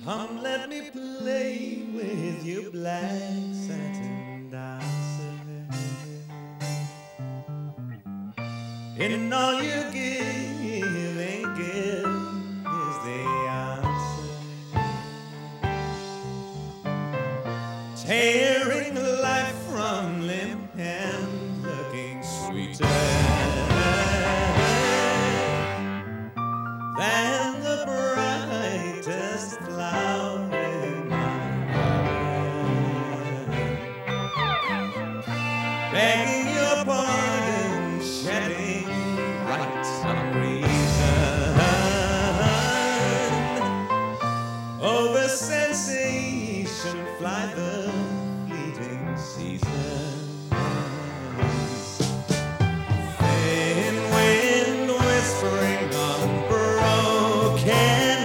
Come, let me play with your black satin dancer. In all you give and give is the answer. Tearing life from limb and looking sweeter than the brightest flower in my garden. Begging your pardon, shedding right some reason over sensation fly the fleeting seasons. Thin wind whispering on broken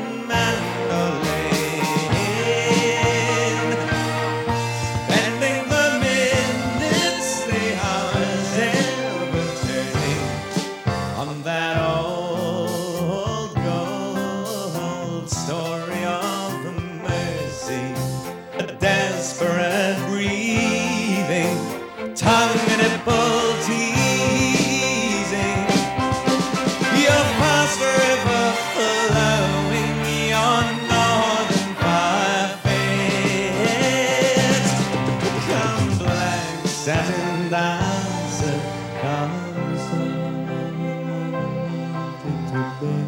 mandolin, bending the minutes, the hours, ever turning on that old gold story of mercy, a desperate breathing, tongue nipple teasing, your past forever flowing, your northern fire fades. Come, black satin dancer, come softly to bed.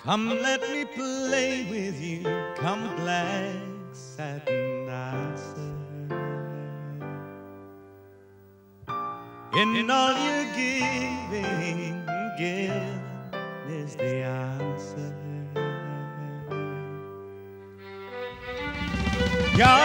Come, let me play with you. Come, black satin dancer. In all you're giving, give is the answer. You're